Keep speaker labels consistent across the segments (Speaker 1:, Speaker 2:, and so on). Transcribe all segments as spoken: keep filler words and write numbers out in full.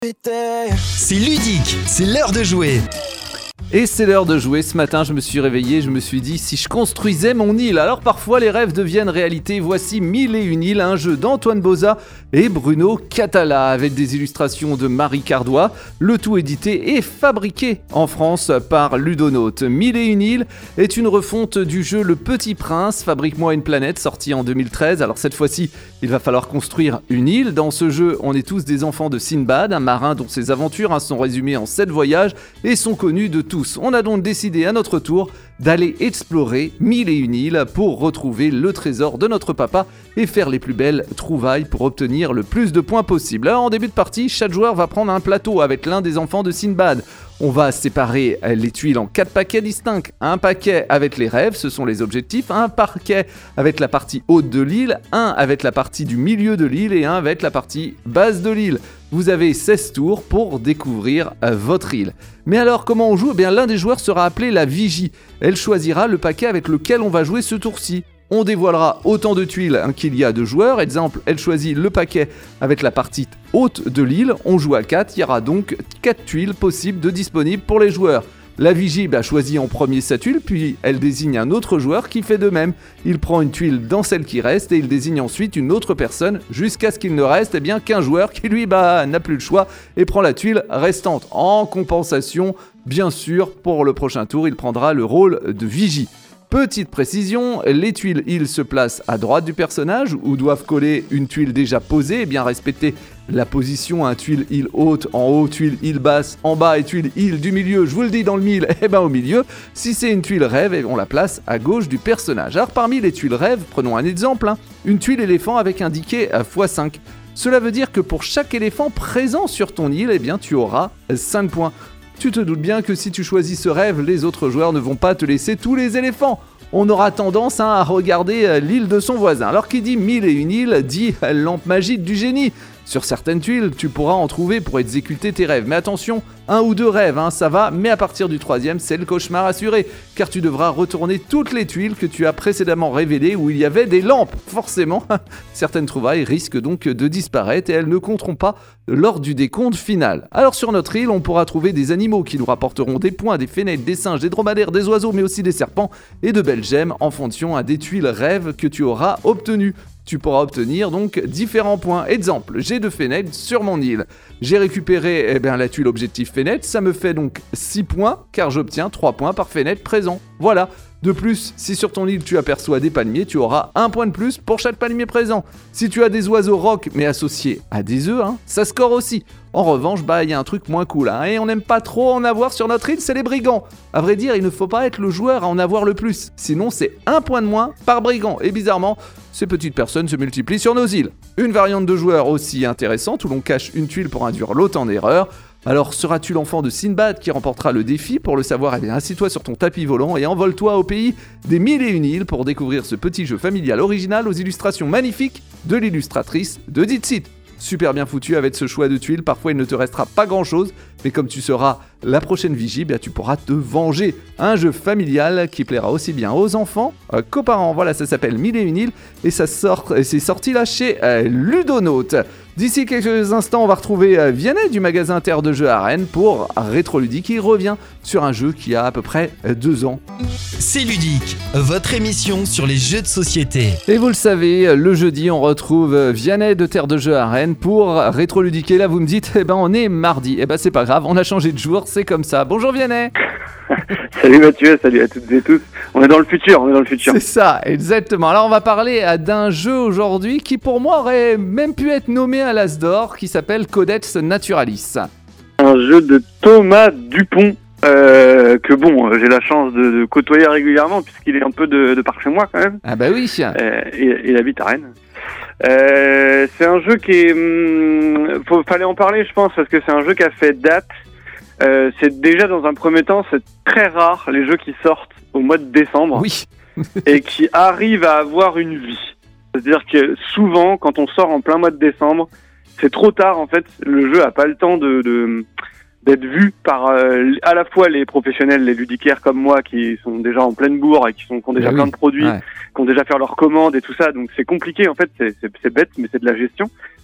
Speaker 1: C'est ludique, c'est l'heure de jouer.
Speaker 2: Et c'est l'heure de jouer. Ce matin, je me suis réveillé, je me suis dit si je construisais mon île. Alors parfois, les rêves deviennent réalité. Voici Mille et une îles, un jeu d'Antoine Boza et Bruno Catala, avec des illustrations de Marie Cardois. Le tout édité et fabriqué en France par Ludonote. Mille et une îles est une refonte du jeu Le Petit Prince, Fabrique-moi une planète, sorti en deux mille treize. Alors cette fois-ci, il va falloir construire une île. Dans ce jeu, on est tous des enfants de Sinbad, un marin dont ses aventures hein, sont résumées en sept voyages et sont connues de tous. On a donc décidé à notre tour d'aller explorer Mille et une îles pour retrouver le trésor de notre papa et faire les plus belles trouvailles pour obtenir le plus de points possible. Alors en début de partie, chaque joueur va prendre un plateau avec l'un des enfants de Sinbad. On va séparer les tuiles en quatre paquets distincts. Un paquet avec les rêves, ce sont les objectifs. Un paquet avec la partie haute de l'île. Un avec la partie du milieu de l'île. Et un avec la partie basse de l'île. Vous avez seize tours pour découvrir votre île. Mais alors, comment on joue ? Eh bien, l'un des joueurs sera appelé la vigie. Elle choisira le paquet avec lequel on va jouer ce tour-ci. On dévoilera autant de tuiles hein, qu'il y a de joueurs. Exemple, elle choisit le paquet avec la partie haute de l'île. On joue à quatre. Il y aura donc quatre tuiles possibles de disponibles pour les joueurs. La vigie bah, choisit en premier sa tuile, puis elle désigne un autre joueur qui fait de même. Il prend une tuile dans celle qui reste et il désigne ensuite une autre personne jusqu'à ce qu'il ne reste eh bien, qu'un joueur qui lui bah, n'a plus le choix et prend la tuile restante. En compensation, bien sûr, pour le prochain tour, il prendra le rôle de vigie. Petite précision, les tuiles îles se placent à droite du personnage où doivent coller une tuile déjà posée et bien respecter la position, un tuile île haute en haut, tuile île basse en bas et tuile île du milieu, je vous le dis dans le mille, et ben au milieu. Si c'est une tuile rêve, on la place à gauche du personnage. Alors parmi les tuiles rêve, prenons un exemple, hein, une tuile éléphant avec indiqué fois cinq. Cela veut dire que pour chaque éléphant présent sur ton île, eh bien tu auras cinq points. Tu te doutes bien que si tu choisis ce rêve, les autres joueurs ne vont pas te laisser tous les éléphants. On aura tendance hein, à regarder l'île de son voisin. Alors qui dit mille et une îles, dit lampe magique du génie. Sur certaines tuiles, tu pourras en trouver pour exécuter tes rêves. Mais attention, un ou deux rêves, hein, ça va, mais à partir du troisième, c'est le cauchemar assuré. Car tu devras retourner toutes les tuiles que tu as précédemment révélées où il y avait des lampes. Forcément, certaines trouvailles risquent donc de disparaître et elles ne compteront pas lors du décompte final. Alors sur notre île, on pourra trouver des animaux qui nous rapporteront des points, des fenêtres, des singes, des dromadaires, des oiseaux, mais aussi des serpents et de belles gemmes en fonction hein, des tuiles rêves que tu auras obtenues. Tu pourras obtenir donc différents points. Exemple, j'ai deux fenêtres sur mon île. J'ai récupéré eh bien, la tuile objectif fenêtre, ça me fait donc six points car j'obtiens trois points par fenêtre présent. Voilà. De plus, si sur ton île tu aperçois des palmiers, tu auras un point de plus pour chaque palmier présent. Si tu as des oiseaux rocs mais associés à des œufs, hein, ça score aussi. En revanche, bah il y a un truc moins cool, hein, et on n'aime pas trop en avoir sur notre île, c'est les brigands. À vrai dire, il ne faut pas être le joueur à en avoir le plus, sinon c'est un point de moins par brigand. Et bizarrement, ces petites personnes se multiplient sur nos îles. Une variante de joueur aussi intéressante où l'on cache une tuile pour induire l'autre en erreur. Alors seras-tu l'enfant de Sinbad qui remportera le défi ? Pour le savoir, eh bien, assis-toi sur ton tapis volant et envole-toi au pays des mille et une îles pour découvrir ce petit jeu familial original aux illustrations magnifiques de l'illustratrice de Dixit. Super bien foutu avec ce choix de tuiles, parfois il ne te restera pas grand chose, mais comme tu seras la prochaine vigie, bien, tu pourras te venger. Un jeu familial qui plaira aussi bien aux enfants euh, qu'aux parents. Voilà, ça s'appelle Mille et une îles et ça sort, et c'est sorti là chez euh, Ludonote. D'ici quelques instants, on va retrouver euh, Vianney du magasin Terre de Jeux à Rennes pour Rétro Ludique qui revient sur un jeu qui a à peu près euh, deux ans.
Speaker 1: C'est ludique, votre émission sur les jeux de société.
Speaker 2: Et vous le savez, le jeudi, on retrouve Vianney de Terre de Jeux à Rennes pour Rétro Ludique. Et là, vous me dites, eh ben, on est mardi. Eh ben, c'est pas grave, on a changé de jour, c'est comme ça. Bonjour Vianney.
Speaker 3: Salut Mathieu, salut à toutes et tous. On est dans le futur, on est dans le futur.
Speaker 2: C'est ça, exactement. Alors, on va parler d'un jeu aujourd'hui qui, pour moi, aurait même pu être nommé à l'As d'Or, qui s'appelle Codex Naturalis.
Speaker 3: Un jeu de Thomas Dupont. Euh, que bon, j'ai la chance de, de côtoyer régulièrement puisqu'il est un peu de, de par chez moi quand même.
Speaker 2: Ah bah oui.
Speaker 3: Euh, il, il habite à Rennes. Euh, c'est un jeu qui est, hum, faut, fallait en parler je pense parce que c'est un jeu qui a fait date. Euh, c'est déjà dans un premier temps, c'est très rare les jeux qui sortent au mois de décembre.
Speaker 2: Oui.
Speaker 3: Et qui arrivent à avoir une vie. C'est-à-dire que souvent, quand on sort en plein mois de décembre, c'est trop tard en fait. Le jeu a pas le temps de, de d'être vu par euh, à la fois les professionnels, les ludicaires comme moi qui sont déjà en pleine bourre et qui, sont, qui ont déjà
Speaker 2: bah
Speaker 3: plein
Speaker 2: oui.
Speaker 3: de produits,
Speaker 2: ouais.
Speaker 3: qui ont déjà fait leurs commandes et tout ça. Donc c'est compliqué en fait, c'est, c'est, c'est bête mais c'est de la gestion.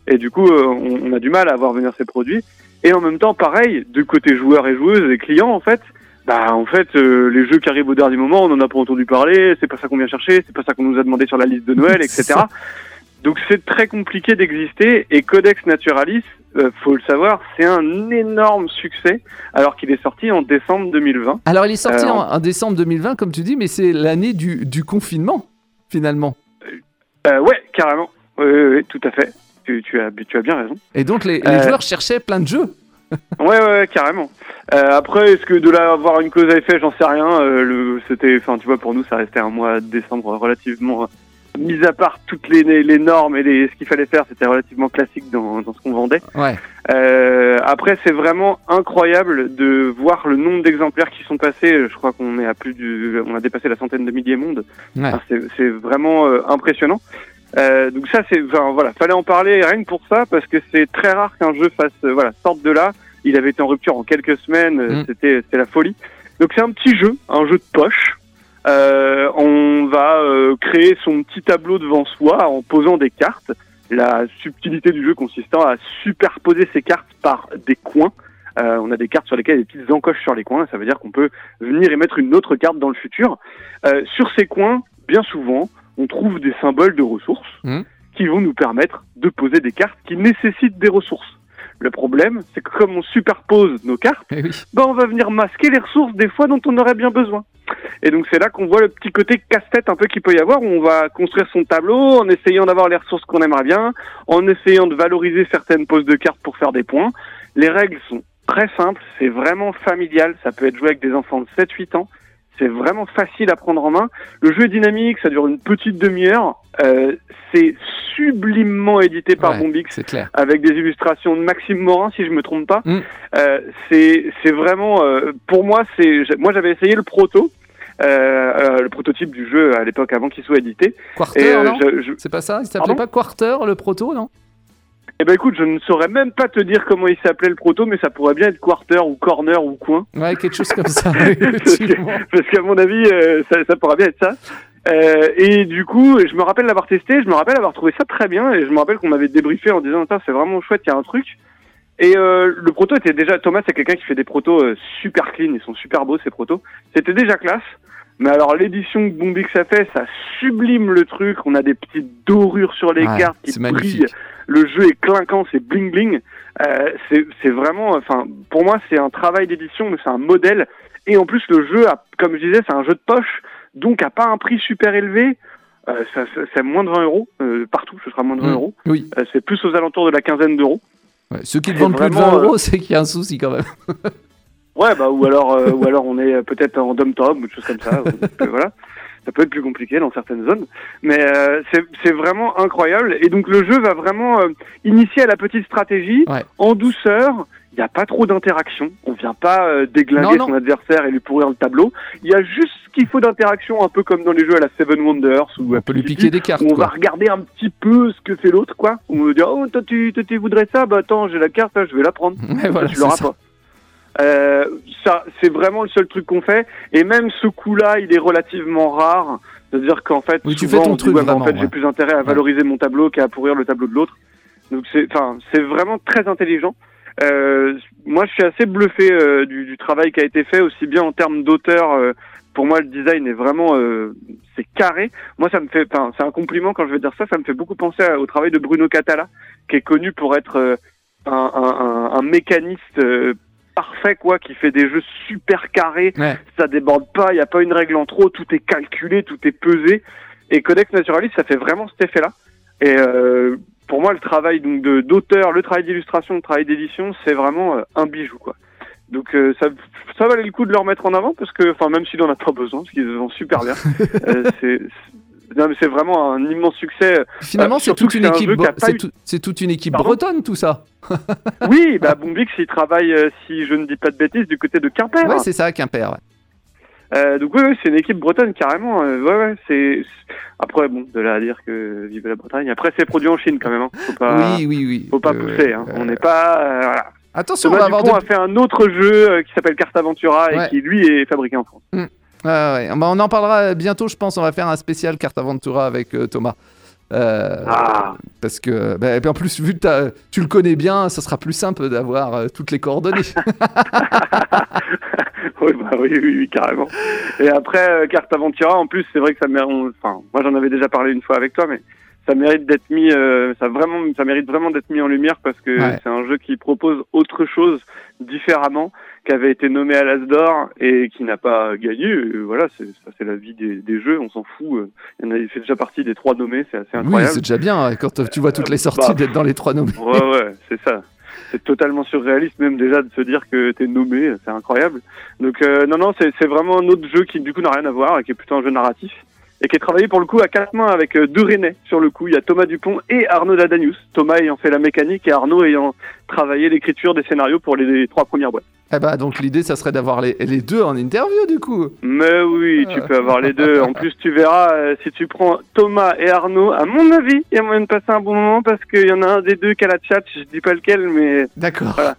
Speaker 3: Et du coup, euh, on, on a du mal à voir venir ces produits. Et en même temps, pareil, de côté joueurs et joueuses et clients, en fait, bah en fait, euh, les jeux qui arrivent au dernier moment, on n'en a pas entendu parler, c'est pas ça qu'on vient chercher, c'est pas ça qu'on nous a demandé sur la liste de Noël, et cetera. Donc c'est très compliqué d'exister. Et Codex Naturalis, euh, faut le savoir, c'est un énorme succès, alors qu'il est sorti en décembre deux mille vingt.
Speaker 2: Alors, il est sorti
Speaker 3: Euh,
Speaker 2: en, en décembre deux mille vingt, comme tu dis, mais c'est l'année du, du confinement, finalement.
Speaker 3: Euh, ouais, carrément. Oui, oui, oui, tout à fait. Tu, tu, as, tu as bien raison.
Speaker 2: Et donc, les, les
Speaker 3: Euh,
Speaker 2: joueurs cherchaient plein de jeux.
Speaker 3: Ouais, ouais, ouais, carrément. Euh, après, est-ce que de là avoir une cause à effet, j'en sais rien. Euh, le, c'était, enfin, tu vois, pour nous, ça restait un mois de décembre relativement, euh, mis à part toutes les, les, les normes et les, ce qu'il fallait faire, c'était relativement classique dans, dans ce qu'on vendait.
Speaker 2: Ouais.
Speaker 3: Euh, après, c'est vraiment incroyable de voir le nombre d'exemplaires qui sont passés. Je crois qu'on est à plus du, on a dépassé la centaine de milliers mondes.
Speaker 2: Ouais.
Speaker 3: Enfin, c'est, c'est vraiment euh, impressionnant. Euh, donc ça, c'est, enfin, voilà, fallait en parler rien que pour ça, parce que c'est très rare qu'un jeu fasse, euh, voilà, sorte de là. Il avait été en rupture en quelques semaines, euh,
Speaker 2: Mm.
Speaker 3: c'était, c'était la folie. Donc c'est un petit jeu, un jeu de poche. Euh, on va euh, créer son petit tableau devant soi en posant des cartes. La subtilité du jeu consistant à superposer ces cartes par des coins. Euh, on a des cartes sur lesquelles il y a des petites encoches sur les coins. Ça veut dire qu'on peut venir et mettre une autre carte dans le futur. Euh, sur ces coins, bien souvent, on trouve des symboles de ressources
Speaker 2: Mmh.
Speaker 3: qui vont nous permettre de poser des cartes qui nécessitent des ressources. Le problème, c'est que comme on superpose nos cartes,
Speaker 2: Eh oui.
Speaker 3: ben on va venir masquer les ressources des fois dont on aurait bien besoin. Et donc c'est là qu'on voit le petit côté casse-tête un peu qu'il peut y avoir, où on va construire son tableau en essayant d'avoir les ressources qu'on aimerait bien, en essayant de valoriser certaines poses de cartes pour faire des points. Les règles sont très simples, c'est vraiment familial, ça peut être joué avec des enfants de sept huit ans, c'est vraiment facile à prendre en main. Le jeu est dynamique, ça dure une petite demi-heure, euh, c'est sublimement édité par
Speaker 2: Ouais,
Speaker 3: Bombix,
Speaker 2: c'est clair.
Speaker 3: avec des illustrations de Maxime Morin, si je me trompe pas.
Speaker 2: Mm.
Speaker 3: Euh, c'est c'est vraiment, euh, pour moi, c'est moi j'avais essayé le proto, euh, euh, le prototype du jeu à l'époque avant qu'il soit édité.
Speaker 2: Quarter,
Speaker 3: Et euh,
Speaker 2: non
Speaker 3: je, je-
Speaker 2: C'est pas ça? Il s'appelait
Speaker 3: Pardon
Speaker 2: pas Quarter, le proto, non?
Speaker 3: eh ben écoute, je ne saurais même pas te dire comment il s'appelait le proto, mais ça pourrait bien être Quarter ou Corner ou Coin.
Speaker 2: Ouais, quelque chose comme ça.
Speaker 3: parce
Speaker 2: effectivement.
Speaker 3: que- parce qu'à mon avis, euh, ça, ça pourrait bien être ça. Euh, et du coup, je me rappelle l'avoir testé, je me rappelle avoir trouvé ça très bien, et je me rappelle qu'on m'avait débriefé en disant « c'est vraiment chouette, il y a un truc ». Et euh, le proto était déjà... Thomas, c'est quelqu'un qui fait des protos euh, super clean, ils sont super beaux ces protos. C'était déjà classe, mais alors l'édition que Bombix a fait, ça sublime le truc, on a des petites dorures sur les
Speaker 2: Ouais,
Speaker 3: cartes qui
Speaker 2: c'est
Speaker 3: brillent,
Speaker 2: magnifique.
Speaker 3: le jeu est clinquant, c'est bling bling. Euh, c'est, c'est vraiment... Enfin, pour moi, c'est un travail d'édition, mais c'est un modèle. Et en plus, le jeu, a, comme je disais, c'est un jeu de poche, donc a pas un prix super élevé. Euh, ça, ça- c'est moins de vingt euros, euh, partout, ce sera moins de vingt
Speaker 2: Mm.
Speaker 3: euros.
Speaker 2: Oui.
Speaker 3: Euh, c'est plus aux alentours de la quinzaine d'euros.
Speaker 2: Ouais, ceux qui te
Speaker 3: C'est
Speaker 2: vendent plus de
Speaker 3: vraiment,
Speaker 2: vingt
Speaker 3: euh,
Speaker 2: euros, c'est qu'il y a un souci quand même.
Speaker 3: Ouais, bah ou alors, euh, ou alors on est euh, peut-être en dom-tom ou des choses comme ça. Donc, euh, voilà, ça peut être plus compliqué dans certaines zones, mais euh, c'est, c'est vraiment incroyable. Et donc le jeu va vraiment euh, initier à la petite stratégie
Speaker 2: Ouais.
Speaker 3: en douceur. Il n'y a pas trop d'interaction. On vient pas euh, déglinguer
Speaker 2: Non, non.
Speaker 3: son adversaire et lui pourrir le tableau. Il y a juste ce qu'il faut d'interaction, un peu comme dans les jeux à la Seven Wonders ou
Speaker 2: On
Speaker 3: à
Speaker 2: peut lui
Speaker 3: P C P,
Speaker 2: piquer des cartes,
Speaker 3: où on va
Speaker 2: quoi.
Speaker 3: regarder un petit peu ce que fait l'autre, quoi. Où on va dire oh toi tu, toi, tu voudrais ça, bah attends j'ai la carte, là, je vais la prendre.
Speaker 2: Ouais, voilà,
Speaker 3: tu
Speaker 2: c'est
Speaker 3: l'auras
Speaker 2: ça.
Speaker 3: pas. Euh, ça, c'est vraiment le seul truc qu'on fait. Et même ce coup-là, il est relativement rare. C'est-à-dire qu'en fait,
Speaker 2: Oui, tu
Speaker 3: souvent,
Speaker 2: fais ton
Speaker 3: on dit,
Speaker 2: truc
Speaker 3: ouais, bah, en
Speaker 2: vraiment,
Speaker 3: fait,
Speaker 2: ouais.
Speaker 3: j'ai plus intérêt à valoriser mon tableau qu'à pourrir le tableau de l'autre. Donc c'est, enfin, c'est vraiment très intelligent. Euh, moi, je suis assez bluffé euh, du, du travail qui a été fait, aussi bien en termes d'auteur. Euh, pour moi, le design est vraiment, euh, c'est carré. Moi, ça me fait, enfin, c'est un compliment quand je vais dire ça. Ça me fait beaucoup penser à- au travail de Bruno Catala, qui est connu pour être euh, un, un, un, un mécaniste euh, parfait, quoi, qui fait des jeux super carrés.
Speaker 2: Ouais.
Speaker 3: Ça déborde pas, il y a pas une règle en trop, tout est calculé, tout est pesé. Et Codex Naturalis, ça fait vraiment cet effet-là. Et euh, pour moi, le travail donc de d'auteur, le travail d'illustration, le travail d'édition, c'est vraiment euh, un bijou, quoi. Donc euh, ça, ça valait le coup de le remettre en avant parce que, enfin, même s'il en a pas besoin, parce qu'ils le vendent super bien, euh, c'est, c'est, non, mais c'est vraiment un immense succès.
Speaker 2: Finalement,
Speaker 3: Euh,
Speaker 2: c'est
Speaker 3: surtout
Speaker 2: toute
Speaker 3: que
Speaker 2: une
Speaker 3: c'est un
Speaker 2: équipe.
Speaker 3: jeu qui a
Speaker 2: bre-
Speaker 3: pas
Speaker 2: C'est
Speaker 3: eu-
Speaker 2: tout- c'est toute une équipe
Speaker 3: Pardon
Speaker 2: bretonne, tout ça.
Speaker 3: Oui, bah Bombix, il travaille, euh, si je ne dis pas de bêtises, du côté de Quimper.
Speaker 2: Ouais, c'est ça, Quimper. Ouais.
Speaker 3: Euh, donc oui, oui, c'est une équipe bretonne carrément. Euh, ouais, ouais, c'est après bon, de là à dire que vive la Bretagne. Après, c'est produit en Chine quand même. Hein. Faut pas,
Speaker 2: Oui, oui, oui.
Speaker 3: faut pas
Speaker 2: Euh,
Speaker 3: pousser. Hein.
Speaker 2: euh,
Speaker 3: On n'est pas. Euh, voilà.
Speaker 2: Attention, on va
Speaker 3: Thomas
Speaker 2: avoir
Speaker 3: Dupont
Speaker 2: de...
Speaker 3: a fait un autre jeu euh, qui s'appelle Carte Aventura et
Speaker 2: Ouais.
Speaker 3: qui lui est fabriqué en France.
Speaker 2: Ouais, ouais. Bah, on en parlera bientôt, je pense. On va faire un spécial Carte Aventura avec euh, Thomas. Euh,
Speaker 3: Ah.
Speaker 2: Parce que, bah, et puis en plus, vu que t'as- tu le connais bien, ça sera plus simple d'avoir euh, toutes les coordonnées.
Speaker 3: Oui, bah oui, oui, oui, carrément. Et après, euh, Carte Aventura, en plus, c'est vrai que ça mérite. on- Enfin, moi, j'en avais déjà parlé une fois avec toi, mais ça mérite d'être mis. euh, ça vraiment, ça mérite vraiment d'être mis en lumière parce que
Speaker 2: Ouais.
Speaker 3: c'est un jeu qui propose autre chose différemment, qui avait été nommé à l'As d'Or et qui n'a pas gagné. Euh, voilà, c'est ça, c'est la vie des, des jeux. On s'en fout. euh. Il, y en a, il fait déjà partie des trois nommés. C'est assez
Speaker 2: Oui,
Speaker 3: incroyable.
Speaker 2: c'est déjà bien hein, quand tu vois toutes les sorties
Speaker 3: bah,
Speaker 2: d'être dans les trois nommés.
Speaker 3: Ouais, ouais, c'est ça. C'est totalement surréaliste même déjà de se dire que t'es nommé, c'est incroyable. Donc euh, non, non, c'est c'est vraiment un autre jeu qui du coup n'a rien à voir et qui est plutôt un jeu narratif et qui est travaillé pour le coup à quatre mains avec euh, deux Rennais sur le coup. Il y a Thomas Dupont et Arnaud Ladanius. Thomas ayant fait la mécanique et Arnaud ayant travaillé l'écriture des scénarios pour les, les trois premières boîtes.
Speaker 2: Eh bah, donc l'idée, ça serait d'avoir les, les deux en interview du coup.
Speaker 3: Mais oui, tu peux avoir les deux. En plus, tu verras, euh, si tu prends Thomas et Arnaud, à mon avis, il y a moyen de passer un bon moment parce qu'il y en a un des deux qui a la chat, je dis pas lequel, mais...
Speaker 2: D'accord.
Speaker 3: Voilà.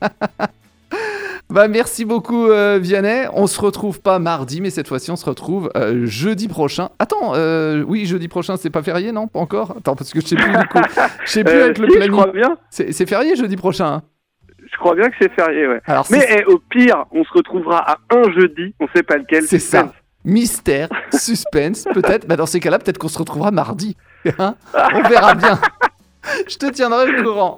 Speaker 2: Bah merci beaucoup euh, Vianney. On se retrouve pas mardi, mais cette fois-ci on se retrouve euh, jeudi prochain. Attends, euh, oui jeudi prochain c'est pas férié non? Pas encore? Attends parce que je sais plus du coup. Je sais plus
Speaker 3: Euh,
Speaker 2: avec le
Speaker 3: si, je
Speaker 2: planning.
Speaker 3: crois bien.
Speaker 2: C'est, c'est férié jeudi prochain. Hein.
Speaker 3: Je crois bien que c'est férié, ouais.
Speaker 2: Alors
Speaker 3: Mais
Speaker 2: c'est,
Speaker 3: eh, au pire, on se retrouvera à un jeudi, on sait pas lequel.
Speaker 2: c'est
Speaker 3: suspense.
Speaker 2: ça. Mystère, suspense, peut-être. Bah dans ces cas-là, peut-être qu'on se retrouvera mardi. Hein, on verra bien. Je te tiendrai au courant.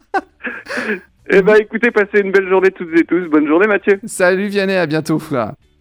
Speaker 3: Eh ben écoutez, passez une belle journée toutes et tous. Bonne journée Mathieu.
Speaker 2: Salut Vianney, à bientôt.